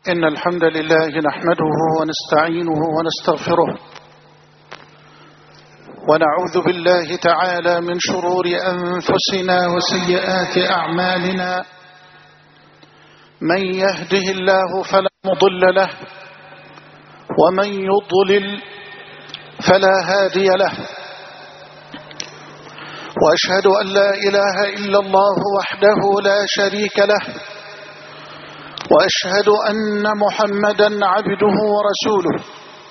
إن الحمد لله نحمده ونستعينه ونستغفره ونعوذ بالله تعالى من شرور أنفسنا وسيئات أعمالنا. من يهده الله فلا مضل له ومن يضلل فلا هادي له، وأشهد أن لا إله إلا الله وحده لا شريك له، وأشهد أن محمدا عبده ورسوله.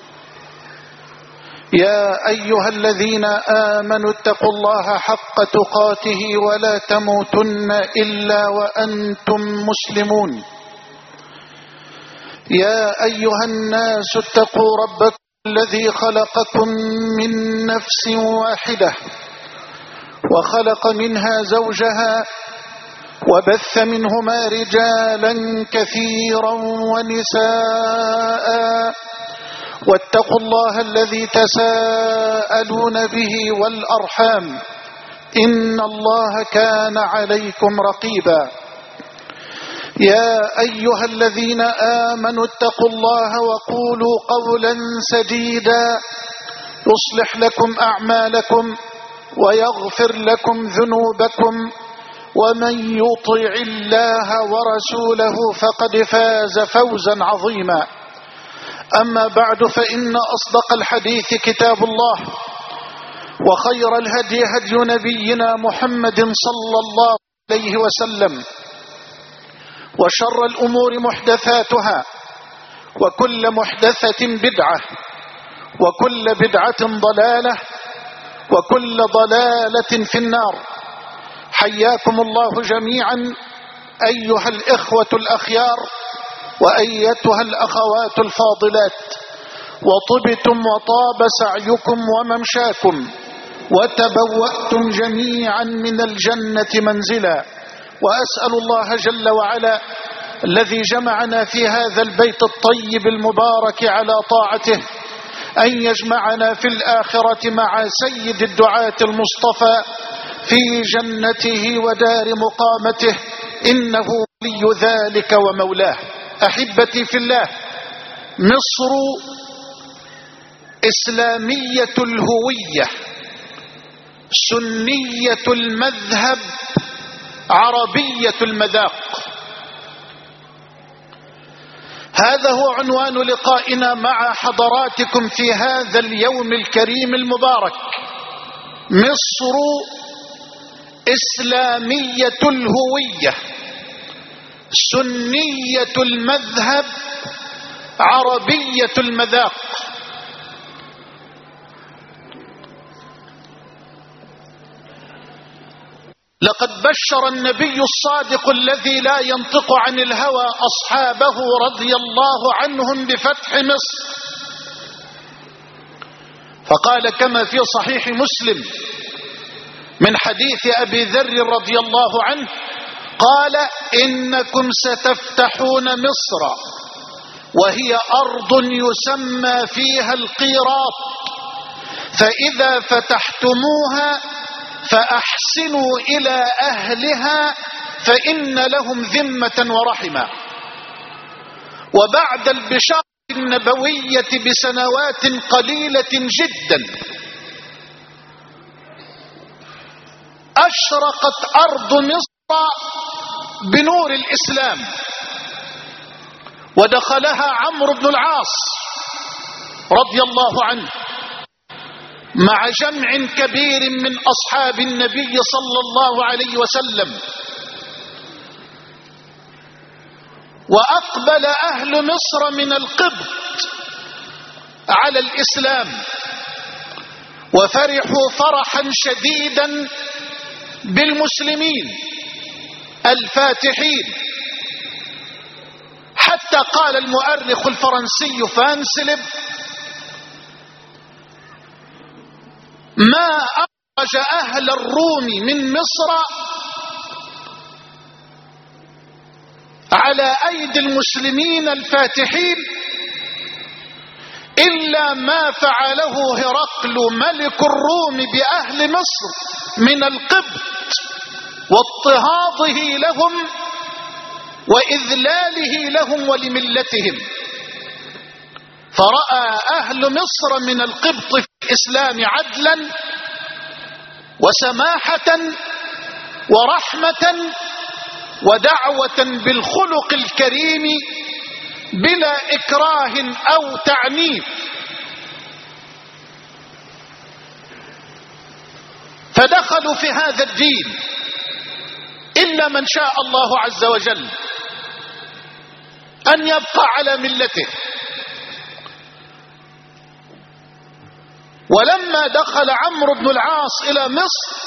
يا أيها الذين آمنوا اتقوا الله حق تقاته ولا تموتن إلا وأنتم مسلمون. يا أيها الناس اتقوا ربكم الذي خلقكم من نفس واحدة وخلق منها زوجها وبث منهما رجالا كثيرا ونساء، واتقوا الله الذي تساءلون به والأرحام إن الله كان عليكم رقيبا. يا أيها الذين آمنوا اتقوا الله وقولوا قولا سديدا يصلح لكم أعمالكم ويغفر لكم ذنوبكم، ومن يطع الله ورسوله فقد فاز فوزا عظيما. أما بعد، فإن أصدق الحديث كتاب الله، وخير الهدي هدي نبينا محمد صلى الله عليه وسلم، وشر الأمور محدثاتها، وكل محدثة بدعة، وكل بدعة ضلالة، وكل ضلالة في النار. حياكم الله جميعا أيها الإخوة الأخيار وأيتها الأخوات الفاضلات، وطبتم وطاب سعيكم وممشاكم، وتبوأتم جميعا من الجنة منزلا. وأسأل الله جل وعلا الذي جمعنا في هذا البيت الطيب المبارك على طاعته أن يجمعنا في الآخرة مع سيد الدعاة المصطفى في جنته ودار مقامته، إنه ولي ذلك ومولاه. أحبتي في الله، مصر إسلامية الهوية، سنية المذهب، عربية المذاق. هذا هو عنوان لقائنا مع حضراتكم في هذا اليوم الكريم المبارك. مصر إسلامية الهوية، سنية المذهب، عربية المذاق. لقد بشر النبي الصادق الذي لا ينطق عن الهوى أصحابه رضي الله عنهم بفتح مصر، فقال كما في صحيح مسلم من حديث أبي ذر رضي الله عنه قال: إنكم ستفتحون مصر وهي أرض يسمى فيها القيراط، فإذا فتحتموها فأحسنوا إلى أهلها فإن لهم ذمة ورحمة. وبعد البشارة النبوية بسنوات قليلة جدا أشرقت أرض مصر بنور الإسلام، ودخلها عمرو بن العاص رضي الله عنه مع جمع كبير من أصحاب النبي صلى الله عليه وسلم، وأقبل أهل مصر من القبط على الإسلام، وفرحوا فرحا شديدا بالمسلمين الفاتحين، حتى قال المؤرخ الفرنسي فانسلب: ما أخرج أهل الروم من مصر على أيدي المسلمين الفاتحين إلا ما فعله هرقل ملك الروم بأهل مصر من القبط واضطهاده لهم وإذلاله لهم ولملتهم. فرأى أهل مصر من القبط في الإسلام عدلا وسماحة ورحمة ودعوة بالخلق الكريم بلا إكراه أو تعنيف. فدخلوا في هذا الدين إلا من شاء الله عز وجل أن يبقى على ملته. ولما دخل عمرو بن العاص إلى مصر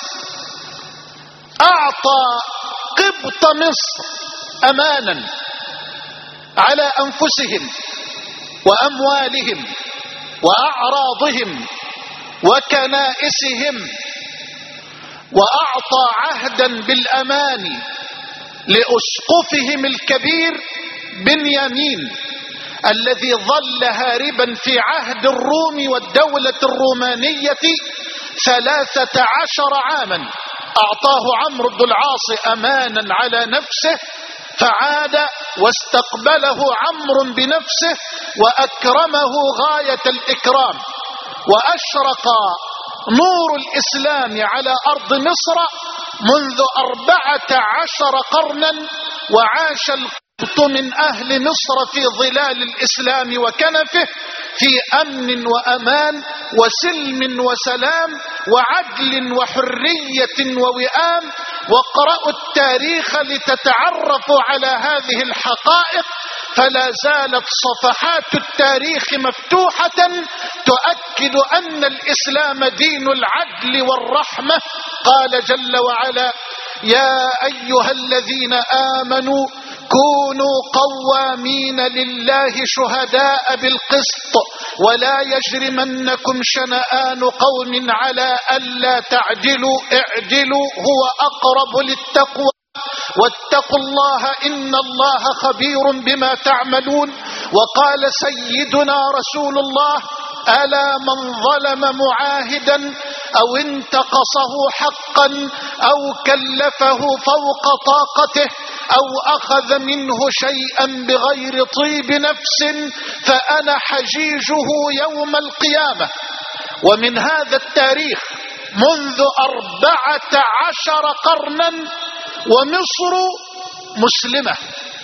أعطى قبط مصر أمانا على أنفسهم وأموالهم وأعراضهم وكنائسهم، وأعطى عهدا بالأمان لأسقفهم الكبير بنيامين الذي ظل هاربا في عهد الروم والدولة الرومانية 13 عاما. أعطاه عمرو بن العاص أمانا على نفسه، فعاد واستقبله عمرو بنفسه وأكرمه غاية الإكرام، وأشرق نور الإسلام على أرض مصر منذ 14 قرنا، وعاش القبط من أهل مصر في ظلال الإسلام وكنفه في أمن وأمان وسلم وسلام وعدل وحرية ووئام. واقرأوا التاريخ لتتعرفوا على هذه الحقائق، فلا زالت صفحات التاريخ مفتوحة تؤكد أن الإسلام دين العدل والرحمة. قال جل وعلا: يا أيها الذين آمنوا كونوا قوامين لله شهداء بالقسط ولا يجرمنكم شنآن قوم على ألا تعدلوا اعدلوا هو أقرب للتقوى واتقوا الله إن الله خبير بما تعملون. وقال سيدنا رسول الله: ألا من ظلم معاهدا أو انتقصه حقا أو كلفه فوق طاقته أو أخذ منه شيئا بغير طيب نفس فأنا حجيجه يوم القيامة. ومن هذا التاريخ منذ 14 قرنا ومصر مسلمة،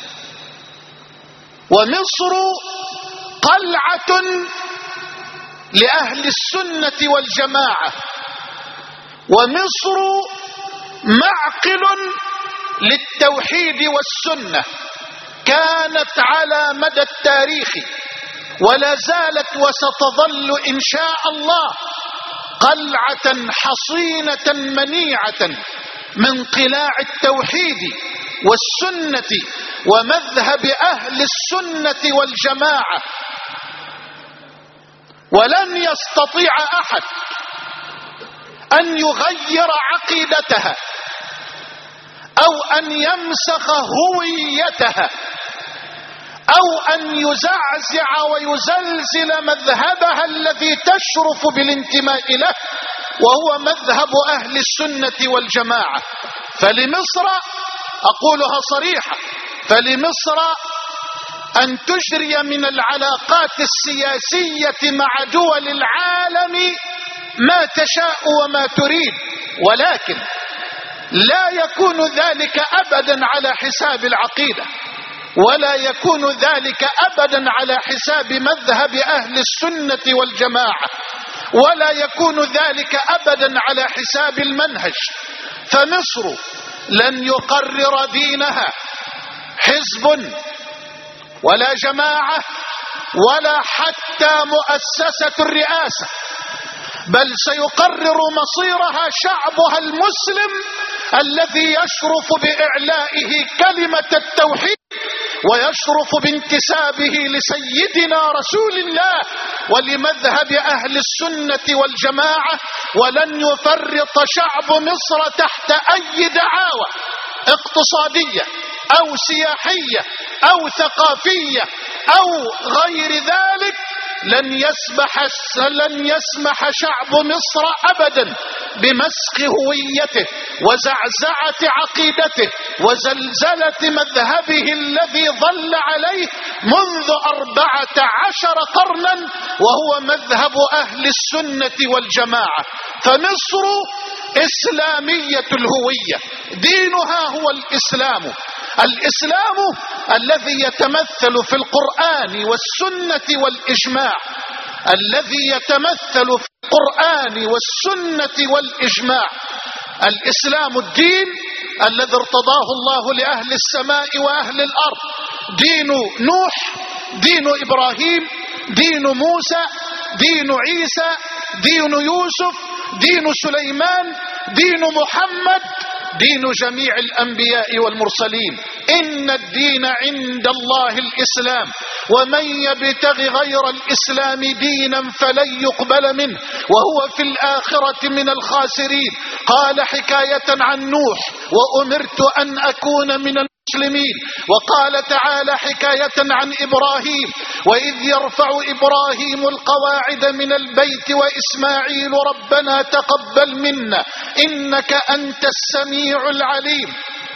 ومصر قلعة لأهل السنة والجماعة، ومصر معقل للتوحيد والسنة. كانت على مدى التاريخ ولا زالت وستظل إن شاء الله قلعة حصينة منيعة من قلاع التوحيد والسنة ومذهب أهل السنة والجماعة. ولن يستطيع أحد أن يغير عقيدتها أو أن يمسخ هويتها أو أن يزعزع ويزلزل مذهبها الذي تشرف بالانتماء له، وهو مذهب أهل السنة والجماعة. فلمصر، أقولها صريحة، فلمصر أن تجري من العلاقات السياسية مع دول العالم ما تشاء وما تريد، ولكن لا يكون ذلك أبدا على حساب العقيدة، ولا يكون ذلك أبدا على حساب مذهب أهل السنة والجماعة، ولا يكون ذلك أبدا على حساب المنهج. فمصر لن يقرر دينها حزب ولا جماعة ولا حتى مؤسسة الرئاسة، بل سيقرر مصيرها شعبها المسلم الذي يشرف بإعلائه كلمة التوحيد ويشرف بانتسابه لسيدنا رسول الله ولمذهب أهل السنة والجماعة. ولن يفرط شعب مصر تحت أي دعاوى اقتصادية أو سياحية أو ثقافية أو غير ذلك. لن يسمح شعب مصر أبدا بمسخ هويته وزعزعة عقيدته وزلزلة مذهبه الذي ظل عليه منذ 14 قرنا، وهو مذهب أهل السنة والجماعة. فمصر إسلامية الهوية، دينها هو الإسلام. الإسلام الذي يتمثل في القرآن والسنة والإجماع، الذي يتمثل في القرآن والسنة والإجماع. الإسلام الدين الذي ارتضاه الله لأهل السماء وأهل الأرض، دين نوح، دين إبراهيم، دين موسى، دين عيسى، دين يوسف، دين سليمان، دين محمد، دين جميع الأنبياء والمرسلين. إن الدين عند الله الإسلام، ومن يبتغ غير الإسلام دينا فلن يقبل منه وهو في الآخرة من الخاسرين. قال حكاية عن نوح: وأمرت أن أكون من المسلمين. وقال تعالى حكاية عن إبراهيم: وإذ يرفع إبراهيم القواعد من البيت وإسماعيل ربنا تقبل منا إنك أنت السميع العليم.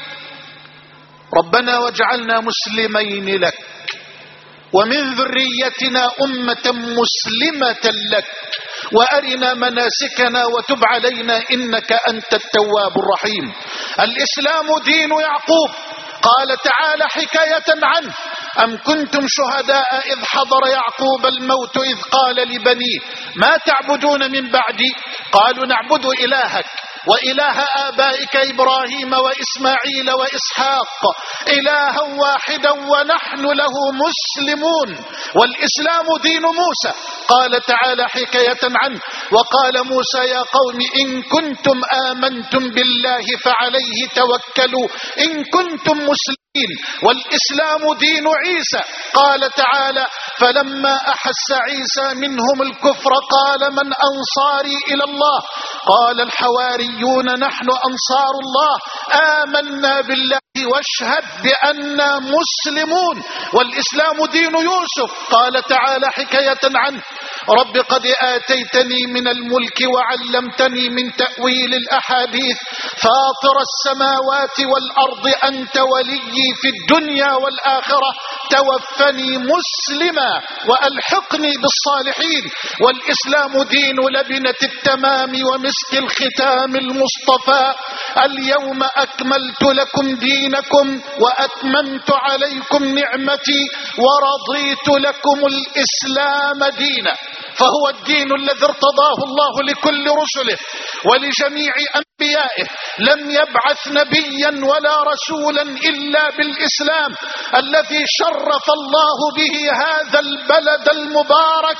ربنا واجعلنا مسلمين لك ومن ذريتنا أمة مسلمة لك وأرنا مناسكنا وتب علينا إنك أنت التواب الرحيم. الإسلام دين يعقوب. قال تعالى حكاية عنه: أم كنتم شهداء إذ حضر يعقوب الموت إذ قال لبنيه ما تعبدون من بعدي قالوا نعبد إلهك وإله آبائك إبراهيم وإسماعيل وإسحاق إلها واحدا ونحن له مسلمون. والإسلام دين موسى. قال تعالى حكاية عنه: وقال موسى يا قوم إن كنتم آمنتم بالله فعليه توكلوا إن كنتم مسلمين. والإسلام دين عيسى. قال تعالى: فلما أحس عيسى منهم الكفر قال من أنصاري إلى الله قال الحواريون نحن أنصار الله آمنا بالله واشهد بأننا مسلمون. والإسلام دين يوسف. قال تعالى حكاية عنه: رب قد آتيتني من الملك وعلمتني من تأويل الأحاديث فاطر السماوات والأرض أنت وليي في الدنيا والآخرة توفني مسلما وألحقني بالصالحين. والإسلام دين لبنة التمام ومسك الختام المصطفى: اليوم أكملت لكم دينكم وأتممت عليكم نعمتي ورضيت لكم الإسلام دينا. فهو الدين الذي ارتضاه الله لكل رسله ولجميع أنبيائه. لم يبعث نبيا ولا رسولا إلا بالإسلام الذي شرف الله به هذا البلد المبارك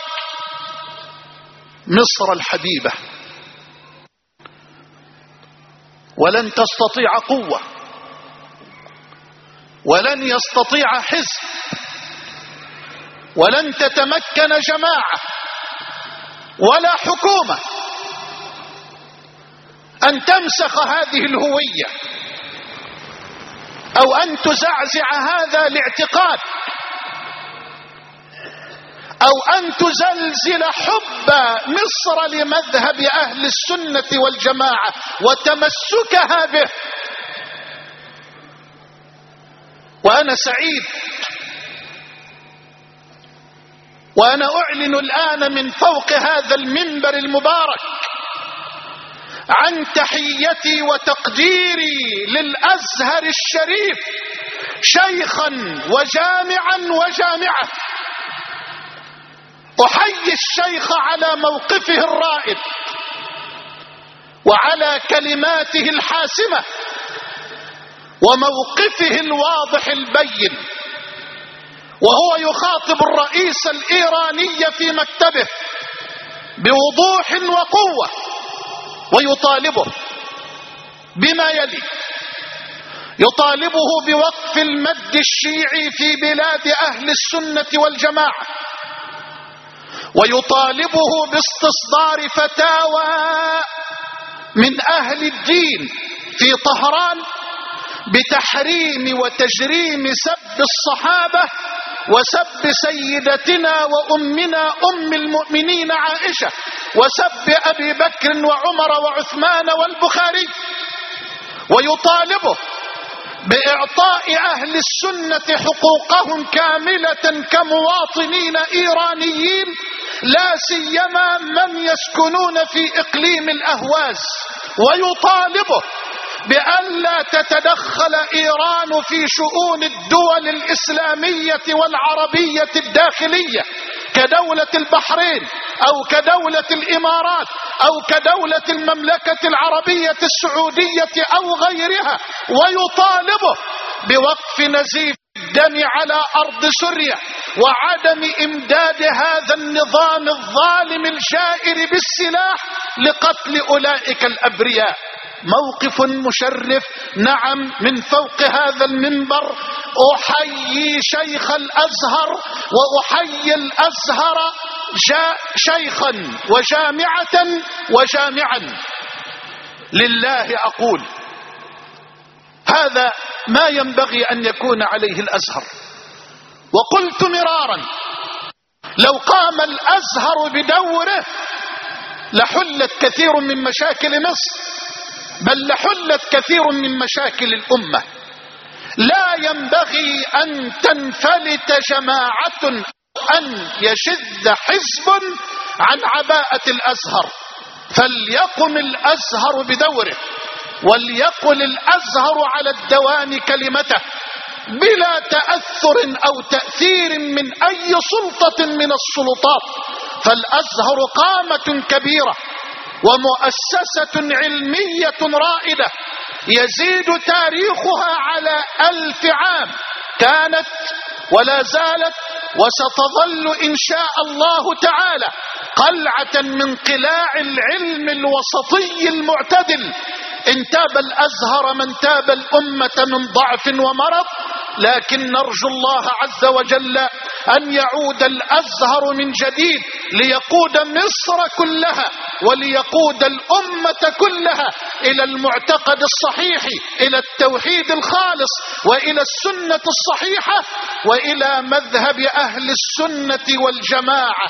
مصر الحبيبة. ولن تستطيع قوة ولن يستطيع حزب ولن تتمكن جماعة ولا حكومة أن تمسخ هذه الهوية أو أن تزعزع هذا الاعتقاد أو أن تزلزل حب مصر لمذهب أهل السنة والجماعة وتمسكها به. وأنا سعيد وأنا أعلن الآن من فوق هذا المنبر المبارك عن تحيتي وتقديري للأزهر الشريف شيخا وجامعا وجامعة. أحيي الشيخ على موقفه الرائد وعلى كلماته الحاسمة وموقفه الواضح البين، وهو يخاطب الرئيس الإيراني في مكتبه بوضوح وقوة ويطالبه بما يلي: يطالبه بوقف المد الشيعي في بلاد أهل السنة والجماعة، ويطالبه باستصدار فتاوى من أهل الدين في طهران بتحريم وتجريم سب الصحابة وسب سيدتنا وأمنا أم المؤمنين عائشة وسب أبي بكر وعمر وعثمان والبخاري. ويطالبه بإعطاء أهل السنة حقوقهم كاملة كمواطنين إيرانيين، لا سيما من يسكنون في إقليم الأهواز، ويطالبه بأن لا تتدخل إيران في شؤون الدول الإسلامية والعربية الداخلية كدولة البحرين أو كدولة الإمارات أو كدولة المملكة العربية السعودية أو غيرها، ويطالبه بوقف نزيف الدم على أرض سوريا وعدم إمداد هذا النظام الظالم الجائر بالسلاح لقتل أولئك الأبرياء. موقف مشرف. نعم، من فوق هذا المنبر أحيي شيخ الأزهر وأحيي الأزهر شيخا وجامعا لله أقول هذا ما ينبغي أن يكون عليه الأزهر. وقلت مرارا لو قام الأزهر بدوره لحلت كثير من مشاكل مصر، بل لحلت كثير من مشاكل الأمة. لا ينبغي أن تنفلت جماعة، أن يشذ حزب عن عباءة الأزهر، فليقم الأزهر بدوره، وليقل الأزهر على الدوام كلمته بلا تأثر أو تأثير من أي سلطة من السلطات. فالأزهر قامة كبيرة ومؤسسة علمية رائدة يزيد تاريخها على 1000 عام، كانت ولا زالت وستظل إن شاء الله تعالى قلعة من قلاع العلم الوسطي المعتدل. إن تاب الأزهر من تاب الأمة من ضعف ومرض، لكن نرجو الله عز وجل أن يعود الأزهر من جديد ليقود مصر كلها وليقود الأمة كلها إلى المعتقد الصحيح، إلى التوحيد الخالص، وإلى السنة الصحيحة، وإلى مذهب أهل السنة والجماعة.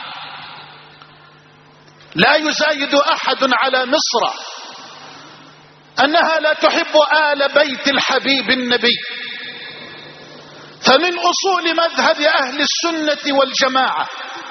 لا يزايد أحد على مصر أنها لا تحب آل بيت الحبيب النبي، فمن أصول مذهب أهل السنة والجماعة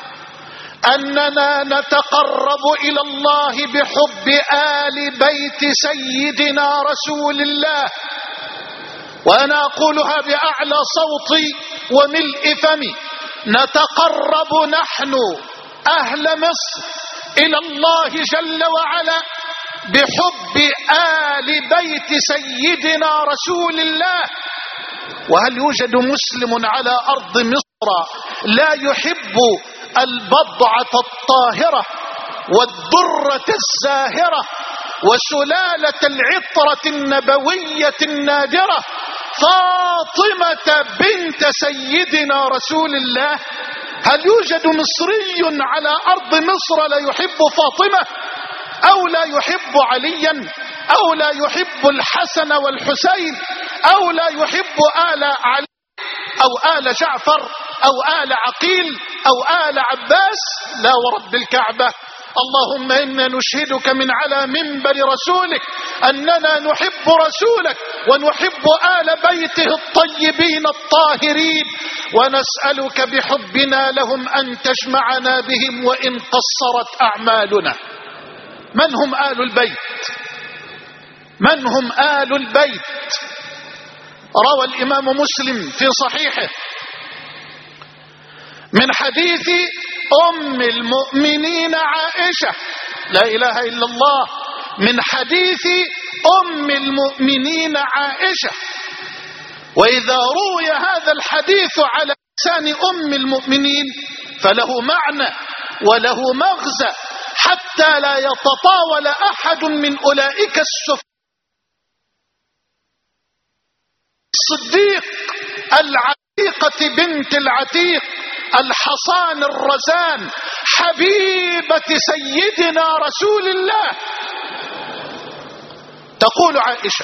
أننا نتقرب إلى الله بحب آل بيت سيدنا رسول الله. وأنا أقولها بأعلى صوتي وملء فمي، نتقرب نحن أهل مصر إلى الله جل وعلا بحب آل بيت سيدنا رسول الله. وهل يوجد مسلم على أرض مصر لا يحب البضعة الطاهرة والدرة الزاهرة وسلالة العطرة النبوية النادرة فاطمة بنت سيدنا رسول الله؟ هل يوجد مصري على أرض مصر لا يحب فاطمة أو لا يحب عليا أو لا يحب الحسن والحسين أو لا يحب آل علي أو آل جعفر أو آل عقيل أو آل عباس؟ لا ورب الكعبة. اللهم إنا نشهدك من على منبر رسولك أننا نحب رسولك ونحب آل بيته الطيبين الطاهرين، ونسألك بحبنا لهم أن تجمعنا بهم وإن قصرت أعمالنا. من هم آل البيت؟ من هم آل البيت؟ روى الإمام مسلم في صحيحه من حديث أم المؤمنين عائشة، لا إله إلا الله، من حديث أم المؤمنين عائشة. وإذا روي هذا الحديث على لسان أم المؤمنين فله معنى وله مغزى حتى لا يتطاول أحد من أولئك الصديق العتيقة بنت العتيق الحصان الرزان حبيبة سيدنا رسول الله. تقول عائشة: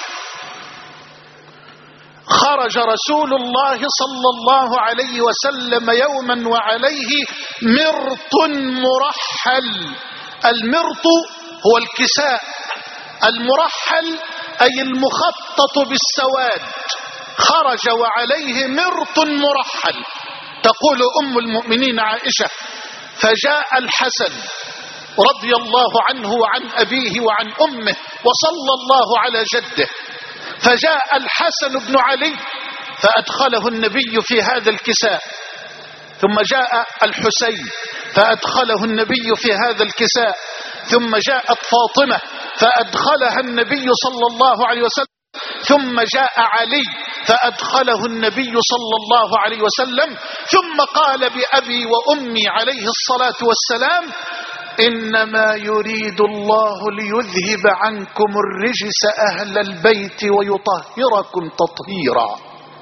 خرج رسول الله صلى الله عليه وسلم يوما وعليه مرط مرحل. المرط هو الكساء، المرحل أي المخطط بالسواد، خرج وعليه مرط مرحل. تقول أم المؤمنين عائشة: فجاء الحسن رضي الله عنه وعن أبيه وعن أمه وصلى الله على جده، فجاء الحسن بن علي فأدخله النبي في هذا الكساء، ثم جاء الحسين فأدخله النبي في هذا الكساء، ثم جاءت فاطمة فأدخلها النبي صلى الله عليه وسلم، ثم جاء علي فأدخله النبي صلى الله عليه وسلم، ثم قال بأبي وأمي عليه الصلاة والسلام: إنما يريد الله ليذهب عنكم الرجس أهل البيت ويطهركم تطهيرا.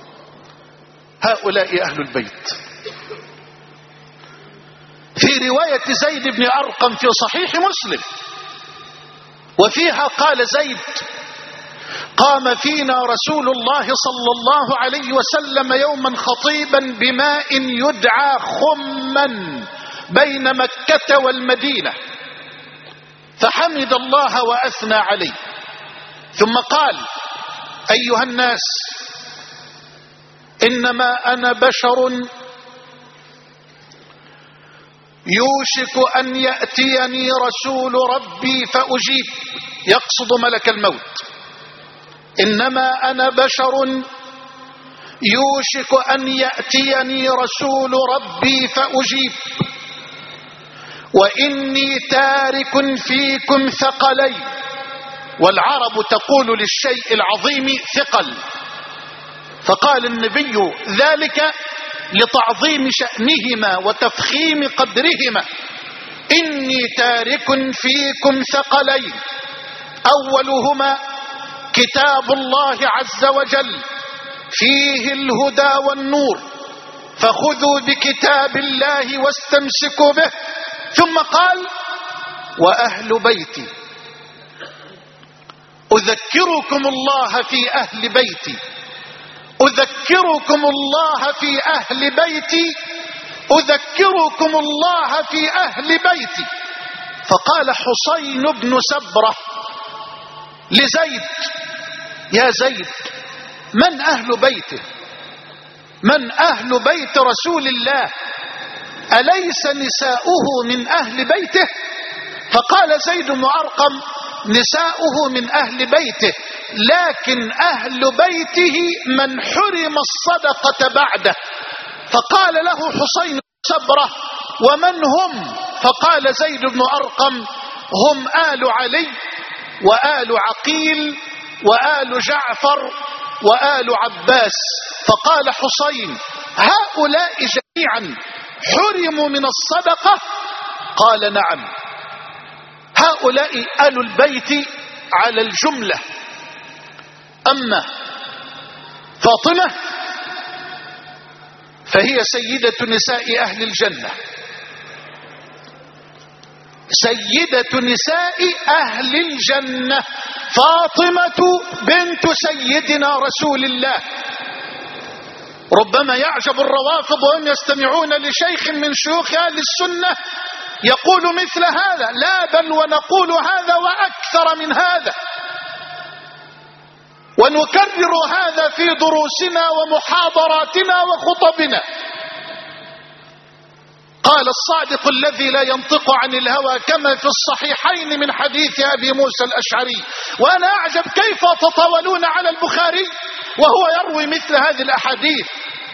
هؤلاء أهل البيت. في رواية زيد بن أرقم في صحيح مسلم، وفيها قال زيد: قام فينا رسول الله صلى الله عليه وسلم يوما خطيبا بماء يدعى خما بين مكة والمدينة، فحمد الله وأثنى عليه، ثم قال: أيها الناس، إنما أنا بشر يوشك أن يأتيني رسول ربي فأجيب، يقصد ملك الموت. إنما أنا بشر يوشك أن يأتيني رسول ربي فأجيب، وإني تارك فيكم ثقلين. والعرب تقول للشيء العظيم ثقل، فقال النبي ذلك لتعظيم شأنهما وتفخيم قدرهما: إني تارك فيكم ثقلين، أولهما كتاب الله عز وجل فيه الهدى والنور، فخذوا بكتاب الله واستمسكوا به. ثم قال: وأهل بيتي، أذكركم الله في أهل بيتي، أذكركم الله في أهل بيتي، أذكركم الله في أهل بيتي. فقال حسين بن سبرة لزيد: يا زيد، من أهل بيته؟ من أهل بيت رسول الله؟ أليس نساؤه من أهل بيته؟ فقال زيد بن أرقم: نساؤه من أهل بيته، لكن أهل بيته من حرم الصدقة بعده. فقال له حسين بن سبرة: ومن هم؟ فقال زيد بن أرقم: هم آل علي وآل عقيل وآل جعفر وآل عباس. فقال حسين: هؤلاء جميعا حرموا من الصدقة؟ قال: نعم، هؤلاء آل البيت على الجملة. أما فاطمة فهي سيدة نساء أهل الجنة، سيدة نساء أهل الجنة، فاطمة بنت سيدنا رسول الله. ربما يعجب الروافض وهم يستمعون لشيخ من شيوخ أهل السنة يقول مثل هذا، لا بل ونقول هذا وأكثر من هذا، ونكرر هذا في دروسنا ومحاضراتنا وخطبنا. قال الصادق الذي لا ينطق عن الهوى كما في الصحيحين من حديث أبي موسى الأشعري: وأنا أعجب كيف تطاولون على البخاري وهو يروي مثل هذه الأحاديث.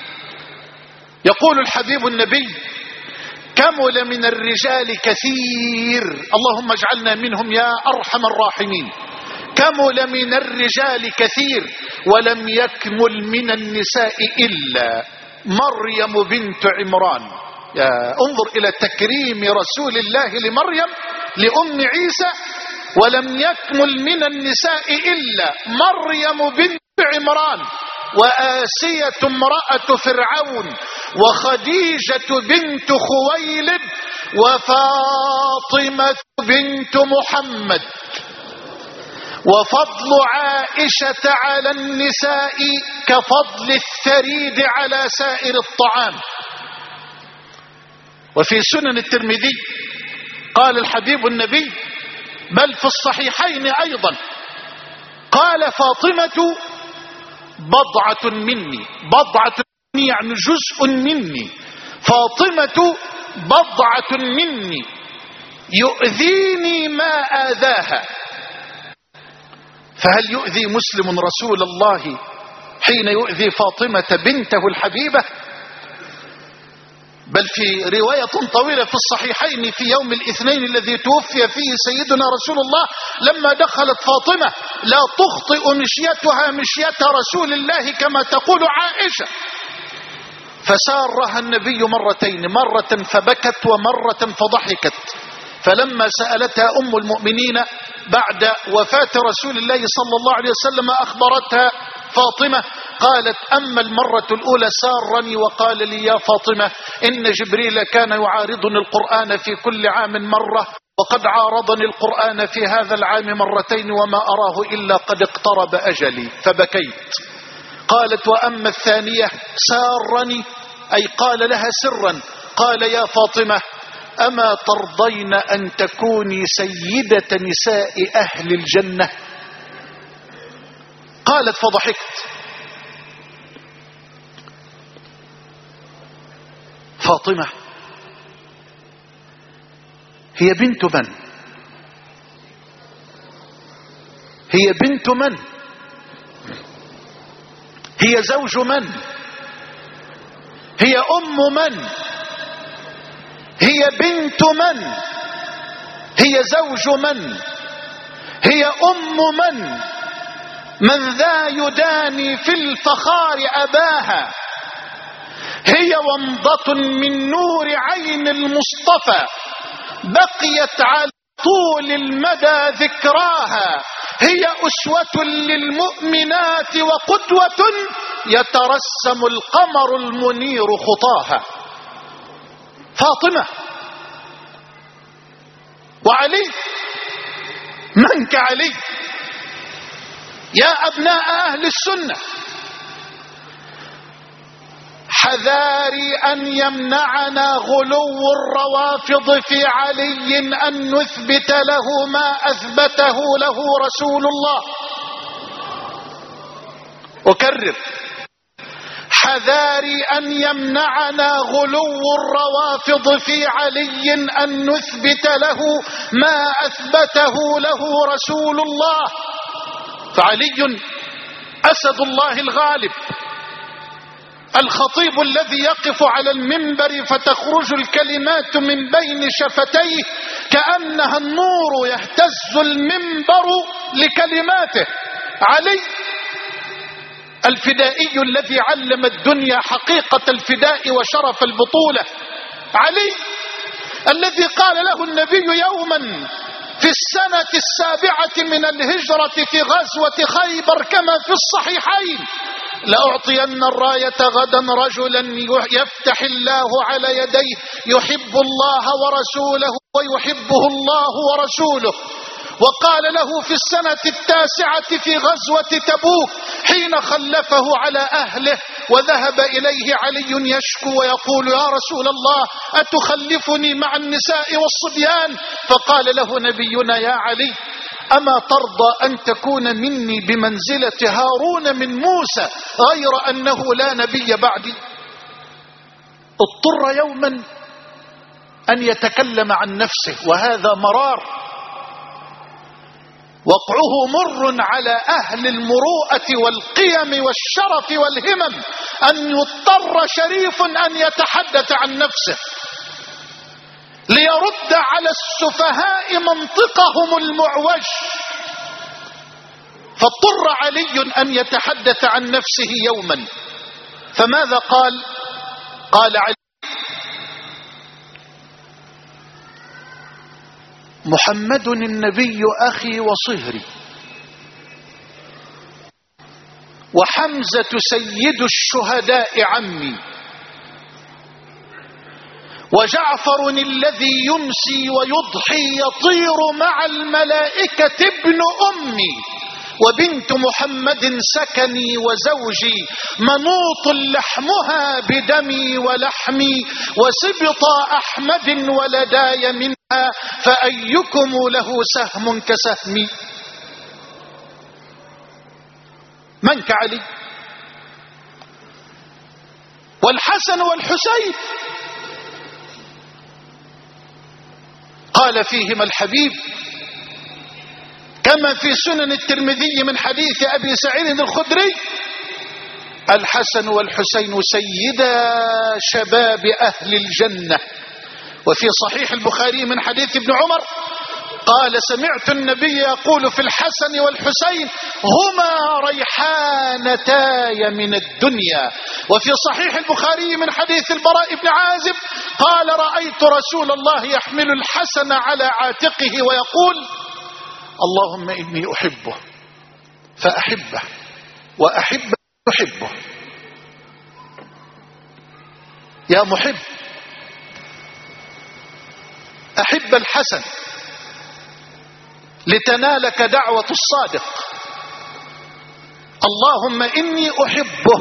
يقول الحبيب النبي: كمل من الرجال كثير، اللهم اجعلنا منهم يا أرحم الراحمين، كمل من الرجال كثير ولم يكمل من النساء إلا مريم بنت عمران. انظر إلى تكريم رسول الله لمريم لأم عيسى: ولم يكمل من النساء إلا مريم بنت عمران، وآسية امرأة فرعون، وخديجة بنت خويلد، وفاطمة بنت محمد. وفضل عائشة على النساء كفضل الثريد على سائر الطعام. وفي سنن الترمذي قال الحبيب النبي: بل في الصحيحين أيضا قال فاطمة بضعة مني، بضعة مني يعني جزء مني، فاطمة بضعة مني يؤذيني ما آذاها. فهل يؤذي مسلم رسول الله حين يؤذي فاطمة بنته الحبيبة؟ بل في رواية طويلة في الصحيحين في يوم الاثنين الذي توفي فيه سيدنا رسول الله، لما دخلت فاطمة لا تخطئ مشيتها مشية رسول الله كما تقول عائشة، فسارها النبي مرتين، مرة فبكت ومرة فضحكت. فلما سألتها أم المؤمنين بعد وفاة رسول الله صلى الله عليه وسلم أخبرتها فاطمة، قالت أما المرة الأولى سارني وقال لي يا فاطمة إن جبريل كان يعارضني القرآن في كل عام مرة، وقد عارضني القرآن في هذا العام مرتين وما أراه إلا قد اقترب أجلي فبكيت. قالت وأما الثانية سارني أي قال لها سرا، قال يا فاطمة أما ترضين أن تكوني سيدة نساء أهل الجنة؟ قالت فضحكت. فاطمة هي بنت من؟ هي بنت من؟ هي زوج من؟ هي أم من؟ هي بنت من؟ هي زوج من؟ هي أم من؟ من ذا يداني في الفخار أباها؟ هي ومضة من نور عين المصطفى بقيت على طول المدى ذكراها، هي أسوة للمؤمنات وقدوة يترسم القمر المنير خطاها. فاطمة وعلي، من كعلي؟ يا أبناء أهل السنة حذاري أن يمنعنا غلو الروافض في علي أن نثبت له ما أثبته له رسول الله. أكرر، حذاري أن يمنعنا غلو الروافض في علي أن نثبت له ما أثبته له رسول الله. فعلي أسد الله الغالب، الخطيب الذي يقف على المنبر فتخرج الكلمات من بين شفتيه كأنها النور يهتز المنبر لكلماته. علي الفدائي الذي علم الدنيا حقيقة الفداء وشرف البطولة. علي الذي قال له النبي يوما في السنة 7 من الهجرة في غزوة خيبر كما في الصحيحين: لأعطين الراية غدا رجلا يفتح الله على يديه يحب الله ورسوله ويحبه الله ورسوله. وقال له في السنة 9 في غزوة تبوك حين خلفه على أهله وذهب إليه علي يشكو ويقول يا رسول الله أتخلفني مع النساء والصبيان؟ فقال له نبينا يا علي أما ترضى أن تكون مني بمنزلة هارون من موسى غير أنه لا نبي بعدي؟ اضطر يوما أن يتكلم عن نفسه، وهذا مرار وقعه مر على أهل المروءة والقيم والشرف والهمم، أن يضطر شريف أن يتحدث عن نفسه ليرد على السفهاء منطقهم المعوج. فاضطر علي أن يتحدث عن نفسه يوما، فماذا قال؟ قال علي محمد النبي أخي وصهري، وحمزة سيد الشهداء عمي، وجعفر الذي يمسي ويضحي يطير مع الملائكة ابن أمي، وبنت محمد سكني وزوجي منوط لحمها بدمي ولحمي، وسبط أحمد ولداي منها فأيكم له سهم كسهمي. من كعلي؟ والحسن والحسين قال فيهما الحبيب كما في سنن الترمذي من حديث أبي سعيد الخدري: الحسن والحسين سيدا شباب أهل الجنة. وفي صحيح البخاري من حديث ابن عمر قال: سمعت النبي يقول في الحسن والحسين: هما ريحانتاي من الدنيا. وفي صحيح البخاري من حديث البراء بن عازب قال: رأيت رسول الله يحمل الحسن على عاتقه ويقول: اللهم إني أحبه فأحبه وأحب يحبه. يا محب، أحب الحسن لتنالك دعوة الصادق. اللهم إني أحبه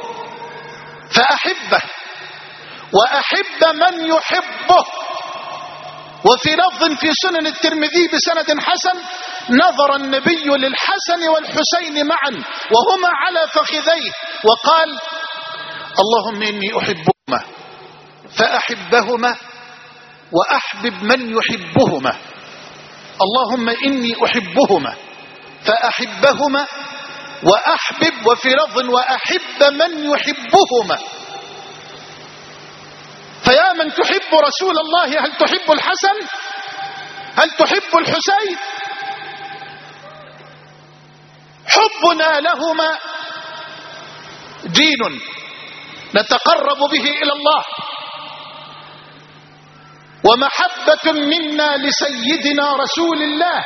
فأحبه وأحب من يحبه. وفي لفظ في سنن الترمذي بسند حسن: نظر النبي للحسن والحسين معا وهما على فخذيه وقال: اللهم إني أحبهما فأحبهما وأحبب من يحبهما. اللهم إني أحبهما فأحبهما وأحبب، وفي لفظ وأحب من يحبهما. فيا من تحب رسول الله، هل تحب الحسن؟ هل تحب الحسين؟ حبنا لهما دين نتقرب به إلى الله، ومحبة منا لسيدنا رسول الله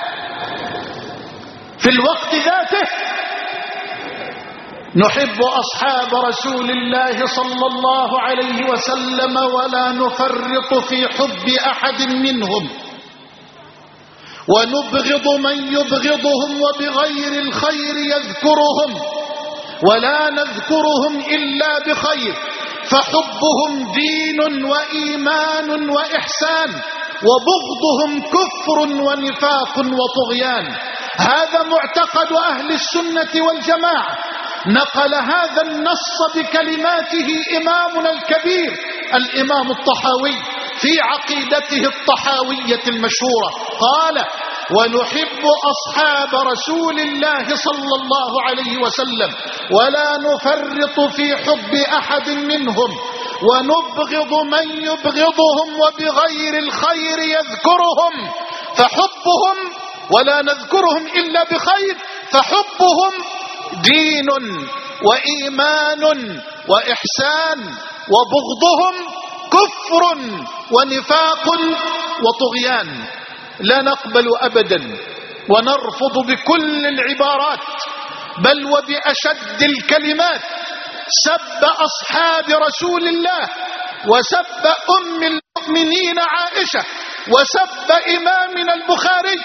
في الوقت ذاته. نحب أصحاب رسول الله صلى الله عليه وسلم ولا نفرط في حب أحد منهم، ونبغض من يبغضهم وبغير الخير يذكرهم، ولا نذكرهم إلا بخير، فحبهم دين وإيمان وإحسان، وبغضهم كفر ونفاق وطغيان. هذا معتقد أهل السنة والجماعة. نقل هذا النص بكلماته إمامنا الكبير الإمام الطحاوي في عقيدته الطحاوية المشهورة، قال: ونحب أصحاب رسول الله صلى الله عليه وسلم ولا نفرط في حب أحد منهم، ونبغض من يبغضهم وبغير الخير يذكرهم، فحبهم ولا نذكرهم إلا بخير، فحبهم دين وإيمان وإحسان، وبغضهم كفر ونفاق وطغيان. لا نقبل أبدا ونرفض بكل العبارات بل وبأشد الكلمات سب أصحاب رسول الله، وسب أم المؤمنين عائشة، وسب إمامنا البخاري.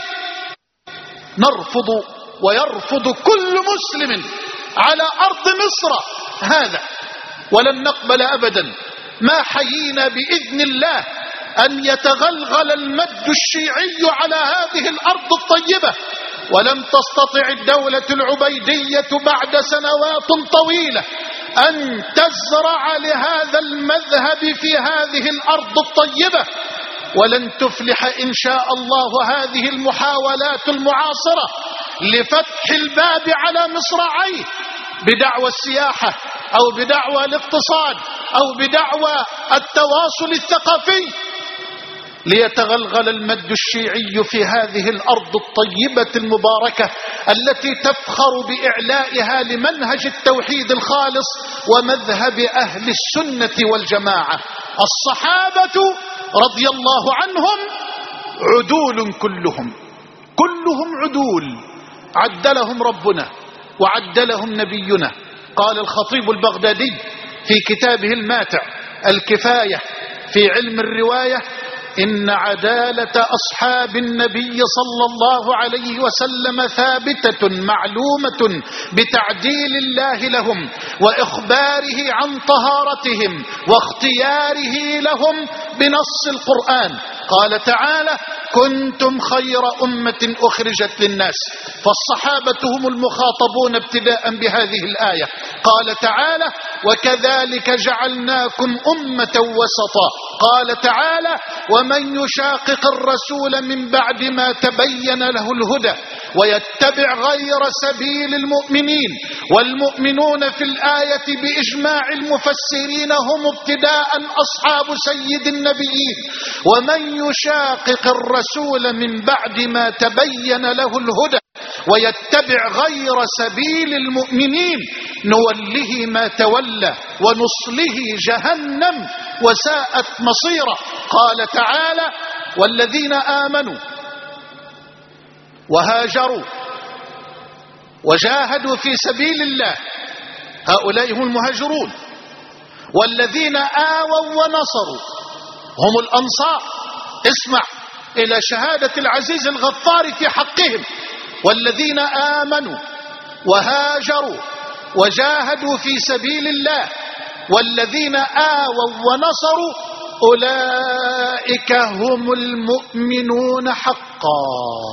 نرفض ويرفض كل مسلم على أرض مصر هذا، ولن نقبل أبدا ما حيينا بإذن الله أن يتغلغل المد الشيعي على هذه الأرض الطيبة. ولم تستطع الدولة العبيدية بعد سنوات طويلة أن تزرع لهذا المذهب في هذه الأرض الطيبة، ولن تفلح إن شاء الله هذه المحاولات المعاصرة لفتح الباب على مصراعيه بدعوى السياحة أو بدعوى الاقتصاد أو بدعوى التواصل الثقافي، ليتغلغل المد الشيعي في هذه الأرض الطيبة المباركة التي تفخر بإعلائها لمنهج التوحيد الخالص ومذهب أهل السنة والجماعة. الصحابة رضي الله عنهم عدول، كلهم عدول، عدلهم ربنا وعدلهم نبينا. قال الخطيب البغدادي في كتابه الماتع الكفاية في علم الرواية: إن عدالة أصحاب النبي صلى الله عليه وسلم ثابتة معلومة بتعديل الله لهم وإخباره عن طهارتهم واختياره لهم بنص القرآن. قال تعالى: كنتم خير أمة أخرجت للناس. فالصحابة هم المخاطبون ابتداء بهذه الآية. قال تعالى: وكذلك جعلناكم أمة وسطا. قال تعالى: ومن يشاقق الرسول من بعد ما تبين له الهدى ويتبع غير سبيل المؤمنين. والمؤمنون في الآية بإجماع المفسرين هم ابتداء أصحاب سيد النبيين. ومن يشاقق الرسول من بعد ما تبين له الهدى ويتبع غير سبيل المؤمنين نوله ما تولى ونصله جهنم وساءت مصيره. قال تعالى: والذين آمنوا وهاجروا وجاهدوا في سبيل الله هؤلاء هم المهاجرون. والذين آووا ونصروا هم الأنصار. اسمع إلى شهادة العزيز الغفار في حقهم: والذين آمنوا وهاجروا وجاهدوا في سبيل الله والذين آووا ونصروا أولئك هم المؤمنون حقا.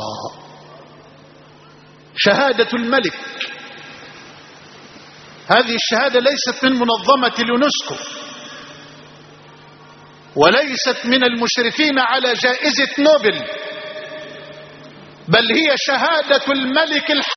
شهادة الملك، هذه الشهادة ليست من منظمة اليونسكو وليست من المشرفين على جائزة نوبل، بل هي شهادة الملك الحق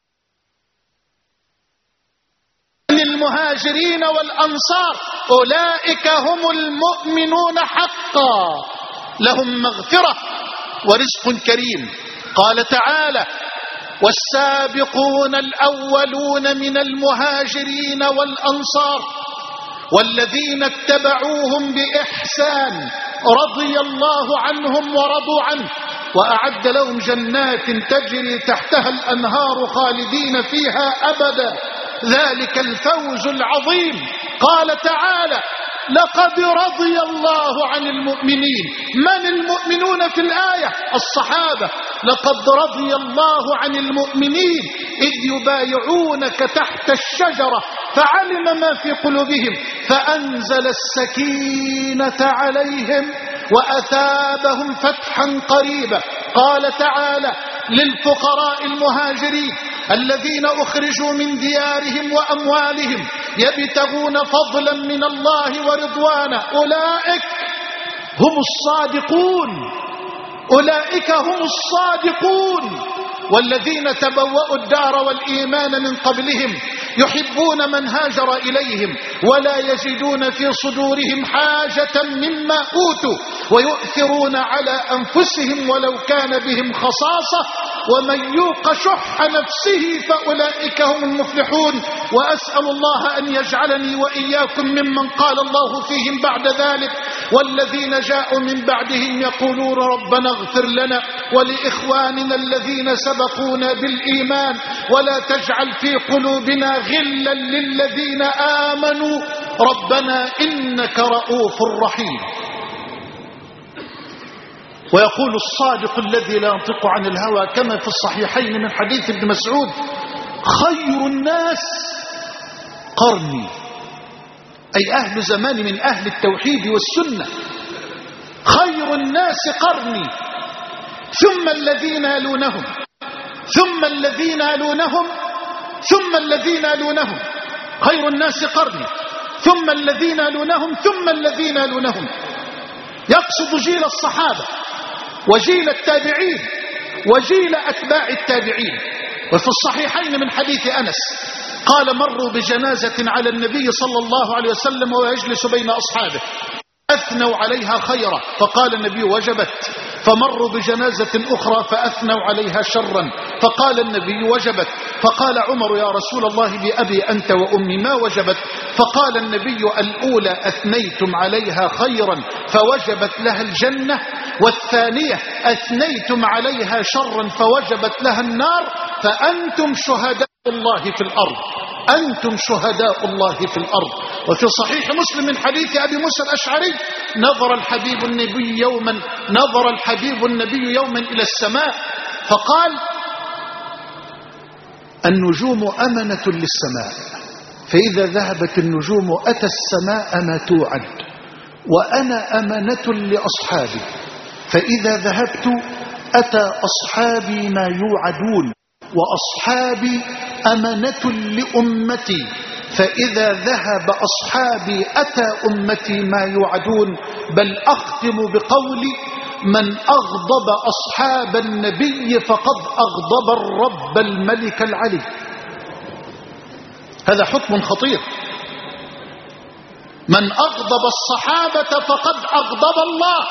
للمهاجرين والأنصار. أولئك هم المؤمنون حقا لهم مغفرة ورزق كريم. قال تعالى: والسابقون الأولون من المهاجرين والأنصار والذين اتبعوهم بإحسان رضي الله عنهم ورضوا عنه وأعد لهم جنات تجري تحتها الأنهار خالدين فيها أبدا ذلك الفوز العظيم. قال تعالى: لقد رضي الله عن المؤمنين. من المؤمنون في الآية؟ الصحابة. لقد رضي الله عن المؤمنين إذ يبايعونك تحت الشجرة فعلم ما في قلوبهم فأنزل السكينة عليهم وأثابهم فتحا قريبا. قال تعالى: للفقراء المهاجرين الذين أخرجوا من ديارهم وأموالهم يبتغون فضلا من الله ورضوانا أولئك هم الصادقون. أولئك هم الصادقون. والذين تبوأوا الدار والإيمان من قبلهم يحبون من هاجر إليهم ولا يجدون في صدورهم حاجة مما أوتوا ويؤثرون على أنفسهم ولو كان بهم خصاصة ومن يوق شح نفسه فأولئك هم المفلحون. وأسأل الله أن يجعلني وإياكم ممن قال الله فيهم بعد ذلك: والذين جاءوا من بعدهم يقولون ربنا اغفر لنا ولإخواننا الذين سبقونا بالإيمان ولا تجعل في قلوبنا غلا للذين آمنوا ربنا إنك رؤوف رحيم. ويقول الصادق الذي لا ينطق عن الهوى كما في الصحيحين من حديث ابن مسعود: خير الناس قرني، أي أهل زمان من أهل التوحيد والسنة. خير الناس قرني ثم الذين يلونهم ثم الذين يلونهم ثم الذين يلونهم. خير الناس قرني ثم الذين يلونهم ثم الذين يلونهم. يقصد جيل الصحابة وجيل التابعين وجيل أتباع التابعين. وفي الصحيحين من حديث أنس قال: مروا بجنازة على النبي صلى الله عليه وسلم ويجلس بين أصحابه أثنوا عليها خيرا فقال النبي: وجبت. فمروا بجنازة أخرى فأثنوا عليها شرا فقال النبي: وجبت. فقال عمر: يا رسول الله بأبي أنت وأمي ما وجبت؟ فقال النبي: الأولى أثنيتم عليها خيرا فوجبت لها الجنة، والثانية أثنيتم عليها شرا فوجبت لها النار، فأنتم شهداء الله في الأرض. أنتم شهداء الله في الأرض. وفي صحيح مسلم من حديث أبي موسى الأشعري: نظر الحبيب النبي يوما إلى السماء فقال: النجوم أمنة للسماء، فإذا ذهبت النجوم أتى السماء ما توعد، وأنا أمنة لأصحابي، فإذا ذهبت أتى أصحابي ما يوعدون، وأصحابي أمنة لأمتي، فإذا ذهب أصحابي أتى أمتي ما يوعدون. بل أختم بقولي: من أغضب أصحاب النبي فقد أغضب الرب الملك العلي. هذا حكم خطير. من أغضب الصحابة فقد أغضب الله.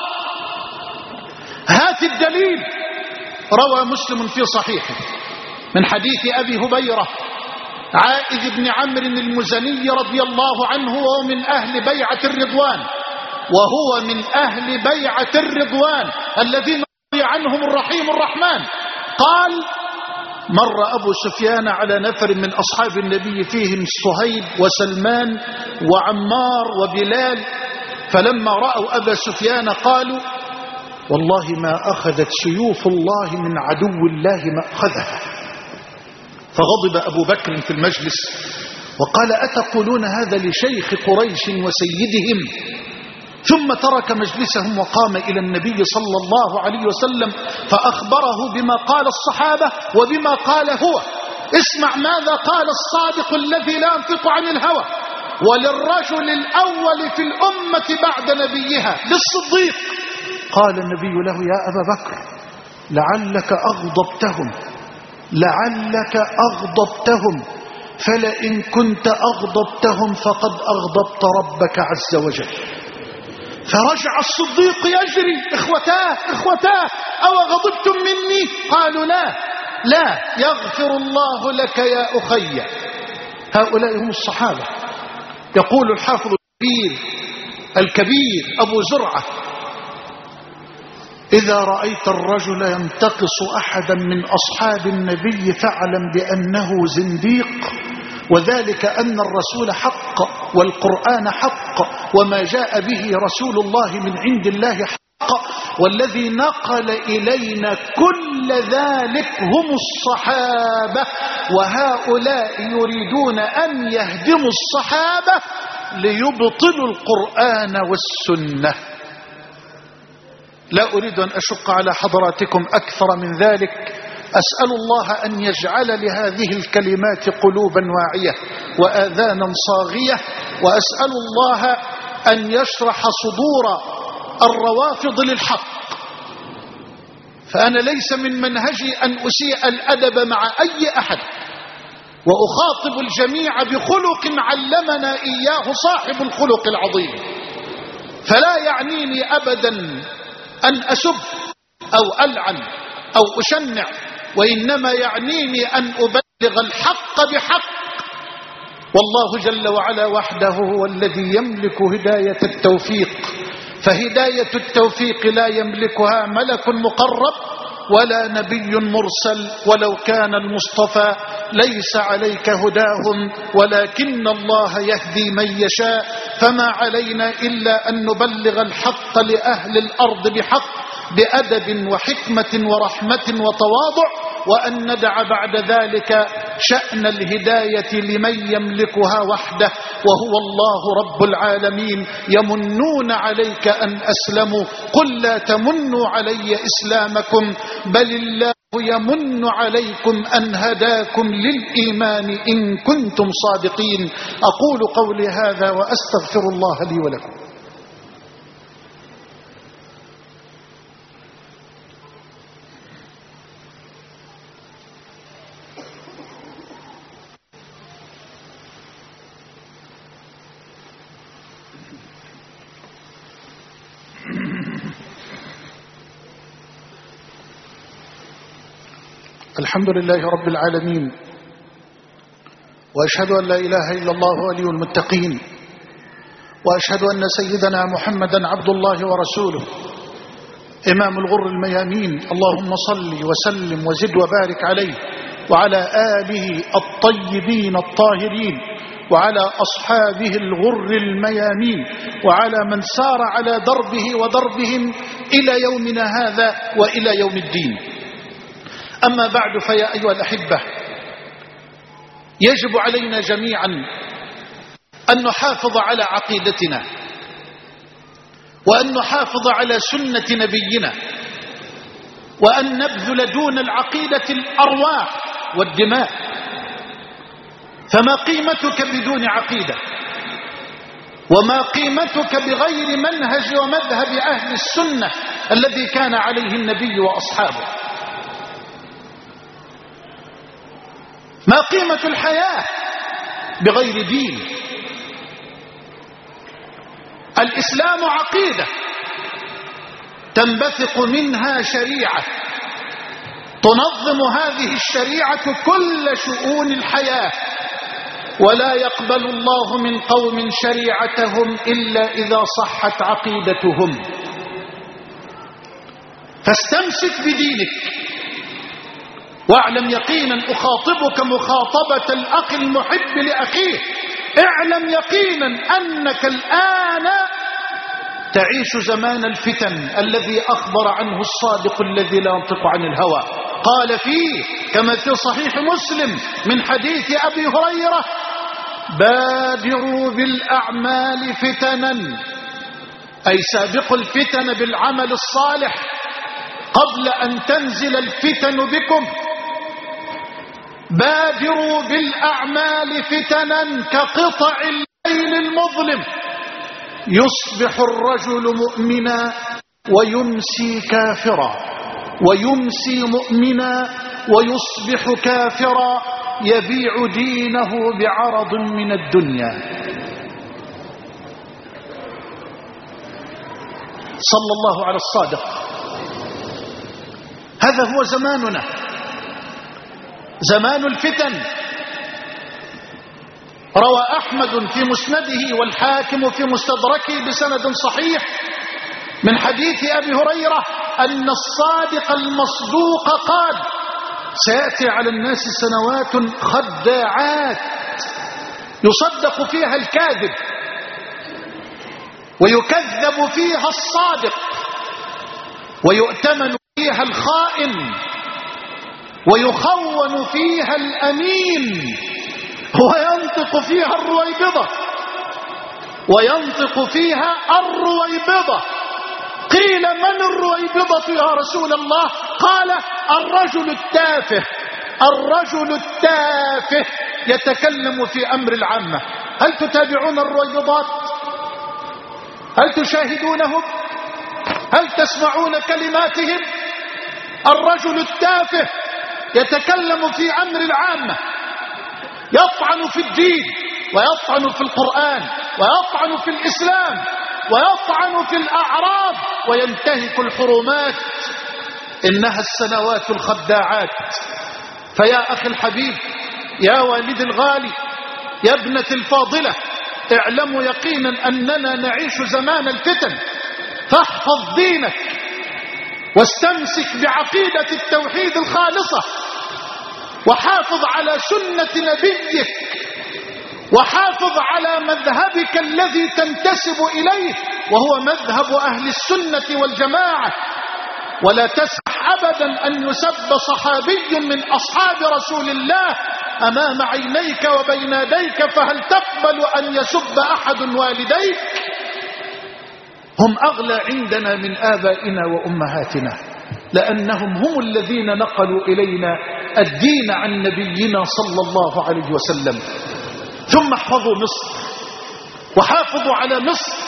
هات الدليل. روى مسلم في صحيحه من حديث أبي هبيرة عائذ بن عمرو المزني رضي الله عنه، وهو من أهل بيعة الرضوان، وهو من أهل بيعة الرضوان الذين رضي عنهم الرحيم الرحمن. قال: مر أبو سفيان على نفر من أصحاب النبي فيهم صهيب وسلمان وعمار وبلال، فلما رأوا أبا سفيان قالوا: والله ما أخذت سيوف الله من عدو الله ما أخذها. فغضب أبو بكر في المجلس وقال: أتقولون هذا لشيخ قريش وسيدهم؟ ثم ترك مجلسهم وقام إلى النبي صلى الله عليه وسلم فأخبره بما قال الصحابة وبما قال هو. اسمع ماذا قال الصادق الذي لا ينطق عن الهوى: وللرجل الأول في الأمة بعد نبيها للصديق. قال النبي له: يا أبا بكر، لعلك أغضبتهم، فلئن كنت أغضبتهم فقد أغضبت ربك عز وجل. فرجع الصديق يجري: إخوتاه أو غضبتم مني؟ قالوا: لا يغفر الله لك يا أخي. هؤلاء هم الصحابة. يقول الحافظ الكبير أبو زرعة: إذا رأيت الرجل ينتقص أحدا من أصحاب النبي فاعلم بأنه زنديق، وذلك أن الرسول حق والقرآن حق وما جاء به رسول الله من عند الله حق، والذي نقل إلينا كل ذلك هم الصحابة، وهؤلاء يريدون أن يهدموا الصحابة ليبطلوا القرآن والسنة. لا أريد أن أشق على حضراتكم أكثر من ذلك. أسأل الله أن يجعل لهذه الكلمات قلوبا واعية وآذانا صاغية، وأسأل الله أن يشرح صدور الروافض للحق. فأنا ليس من منهجي أن أسيء الأدب مع أي أحد، وأخاطب الجميع بخلق علمنا إياه صاحب الخلق العظيم. فلا يعنيني أبدا أن أسب أو ألعن أو أشنع، وإنما يعنيني أن أبلغ الحق بحق. والله جل وعلا وحده هو الذي يملك هداية التوفيق، فهداية التوفيق لا يملكها ملك مقرب ولا نبي مرسل، ولو كان المصطفى ليس عليك هداهم ولكن الله يهدي من يشاء. فما علينا إلا أن نبلغ الحق لأهل الأرض بحق، بأدب وحكمة ورحمة وتواضع، وأن ندع بعد ذلك شأن الهداية لمن يملكها وحده وهو الله رب العالمين. يمنون عليك أن أسلموا، قل لا تمنوا علي إسلامكم بل الله يمن عليكم أن هداكم للإيمان إن كنتم صادقين. أقول قولي هذا وأستغفر الله لي ولكم. الحمد لله رب العالمين، وأشهد أن لا إله إلا الله ولي المتقين، وأشهد أن سيدنا محمدا عبد الله ورسوله إمام الغر الميامين. اللهم صل وسلم وزد وبارك عليه وعلى آله الطيبين الطاهرين وعلى أصحابه الغر الميامين وعلى من سار على دربه ودربهم إلى يومنا هذا وإلى يوم الدين. أما بعد، فيا أيها الأحبة، يجب علينا جميعا أن نحافظ على عقيدتنا وأن نحافظ على سنة نبينا، وأن نبذل دون العقيدة الأرواح والدماء. فما قيمتك بدون عقيدة؟ وما قيمتك بغير منهج ومذهب أهل السنة الذي كان عليه النبي وأصحابه؟ ما قيمة الحياة بغير دين؟ الإسلام عقيدة تنبثق منها شريعة تنظم هذه الشريعة كل شؤون الحياة، ولا يقبل الله من قوم شريعتهم إلا إذا صحت عقيدتهم. فاستمسك بدينك، واعلم يقينا، أخاطبك مخاطبة الأخ المحب لأخيه، اعلم يقينا أنك الآن تعيش زمان الفتن الذي أخبر عنه الصادق الذي لا ينطق عن الهوى. قال فيه كما في صحيح مسلم من حديث أبي هريرة: بادروا بالأعمال فتنا، أي سابقوا الفتن بالعمل الصالح قبل أن تنزل الفتن بكم. بادروا بالأعمال فتنا كقطع الليل المظلم، يصبح الرجل مؤمنا ويمسي كافرا، ويمسي مؤمنا ويصبح كافرا، يبيع دينه بعرض من الدنيا. صلى الله على الصادق. هذا هو زماننا، زمان الفتن. روى أحمد في مسنده والحاكم في مستدركه بسند صحيح من حديث أبي هريرة أن الصادق المصدوق قال: سيأتي على الناس سنوات خداعات يصدق فيها الكاذب ويكذب فيها الصادق ويؤتمن فيها الخائن ويخون فيها الأمين وينطق فيها الرويبضة وينطق فيها الرويبضة. قيل: من الرويبضة يا رسول الله؟ قال: الرجل التافه، الرجل التافه يتكلم في أمر العامة. هل تتابعون الرويبضات؟ هل تشاهدونهم؟ هل تسمعون كلماتهم؟ الرجل التافه يتكلم في أمر العامة، يطعن في الدين ويطعن في القرآن ويطعن في الإسلام ويطعن في الأعراض وينتهك الحرمات. إنها السنوات الخداعات. فيا أخي الحبيب، يا والدي الغالي، يا ابنتي الفاضلة، اعلموا يقينا أننا نعيش زمان الفتن. فاحفظ دينك واستمسك بعقيدة التوحيد الخالصة، وحافظ على سنة نبيك، وحافظ على مذهبك الذي تنتسب إليه وهو مذهب أهل السنة والجماعة. ولا تسمح أبدا أن يسب صحابي من أصحاب رسول الله أمام عينيك وبين يديك، فهل تقبل أن يسب أحد والديك؟ هم أغلى عندنا من آبائنا وأمهاتنا، لأنهم هم الذين نقلوا إلينا الدين عن نبينا صلى الله عليه وسلم. ثم احفظوا مصر وحافظوا على مصر،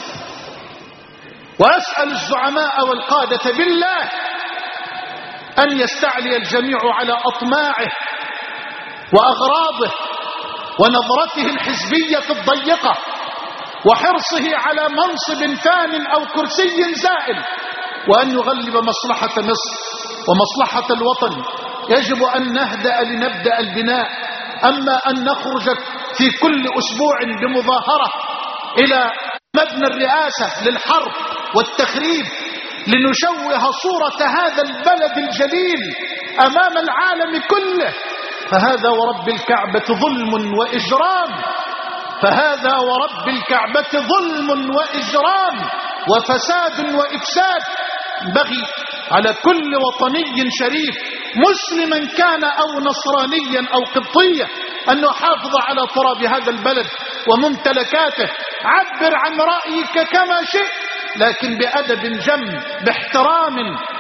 وأسأل الزعماء والقادة بالله أن يستعلي الجميع على أطماعه وأغراضه ونظرته الحزبية الضيقة وحرصه على منصب فان أو كرسي زائل، وأن يغلب مصلحة مصر ومصلحة الوطن. يجب أن نهدأ لنبدأ البناء. أما أن نخرج في كل أسبوع بمظاهرة إلى مبنى الرئاسة للحرب والتخريب لنشوه صورة هذا البلد الجليل أمام العالم كله، فهذا ورب الكعبة ظلم وإجرام، فهذا ورب الكعبة ظلم وإجرام وفساد وإفساد. بغي على كل وطني شريف مسلما كان أو نصرانيا أو قبطيا أن يحافظ على تراب هذا البلد وممتلكاته. عبر عن رأيك كما شئت، لكن بأدب جم، باحترام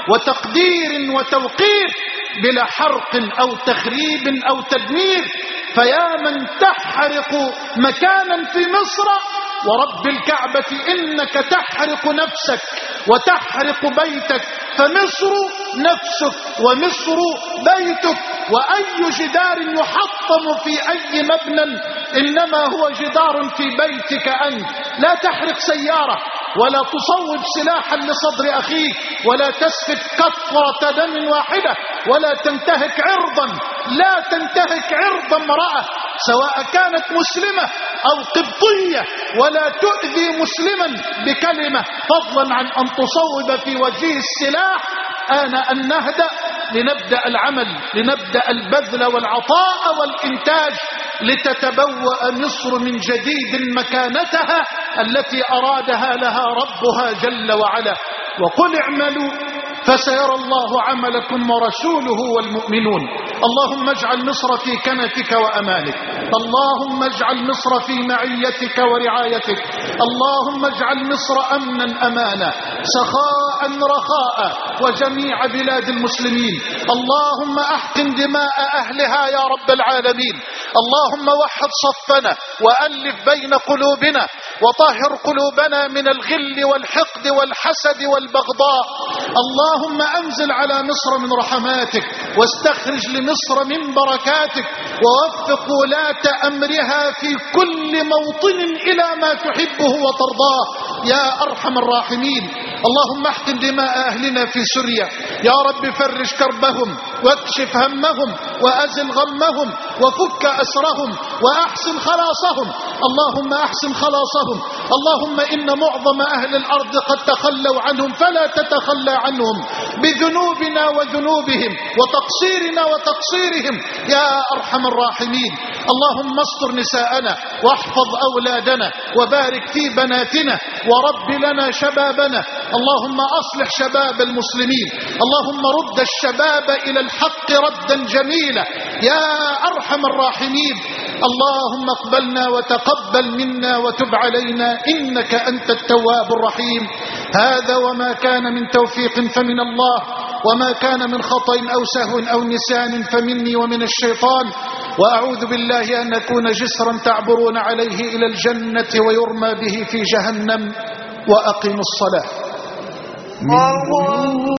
وتقدير وتوقير، بلا حرق أو تخريب أو تدمير. فيا من تحرق مكانا في مصر ورب الكعبة إنك تحرق نفسك وتحرق بيتك، فمصر نفسك ومصر بيتك. وأي جدار يحطم في أي مبنى إنما هو جدار في بيتك أنت. لا تحرق سيارة ولا تصوب سلاحا لصدر أخيك ولا تسفك قطرة دم واحدة ولا تنتهك عرضا، لا تنتهك عرض امرأة سواء كانت مسلمة أو قبطية، ولا تؤذي مسلما بكلمة فضلا عن أن تصوب في وجهه السلاح. آن أن نهدأ لنبدأ العمل، لنبدأ البذل والعطاء والإنتاج، لتتبوأ مصر من جديد مكانتها التي أرادها لها ربها جل وعلا. وقل اعملوا فسيرى الله عملكم ورسوله والمؤمنون. اللهم اجعل مصر في كنفك وأمانك، اللهم اجعل مصر في معيتك ورعايتك، اللهم اجعل مصر أمنا أمانا سخاء رخاء وجميع بلاد المسلمين. اللهم احقن دماء أهلها يا رب العالمين. اللهم وحد صفنا وألف بين قلوبنا وطهر قلوبنا من الغل والحقد والحسد والبغضاء. اللهم أنزل على مصر من رحماتك واستخرج لمصر من بركاتك، ووفق ولاة أمرها في كل موطن إلى ما تحبه وترضاه يا أرحم الراحمين. اللهم احقن دماء أهلنا في سوريا يا رب، فرج كربهم واكشف همهم وأزل غمهم وفك أسرهم وأحسن خلاصهم. اللهم أحسن خلاصهم. اللهم إن معظم أهل الأرض قد تخلوا عنهم فلا تتخلى عنهم بذنوبنا وذنوبهم وتقصيرنا وتقصيرهم يا أرحم الراحمين. اللهم استر نساءنا واحفظ أولادنا وبارك في بناتنا ورب لنا شبابنا. اللهم أصلح شباب المسلمين، اللهم رد الشباب إلى الحق ردا جميلا يا أرحم الراحمين. اللهم اقبلنا وتقبل منا وتب علينا إنك أنت التواب الرحيم. هذا وما كان من توفيق فمن الله، وما كان من خطأ أو سهو أو نسيان فمني ومن الشيطان، وأعوذ بالله أن أكون جسرا تعبرون عليه إلى الجنة ويرمى به في جهنم. وأقم الصلاة.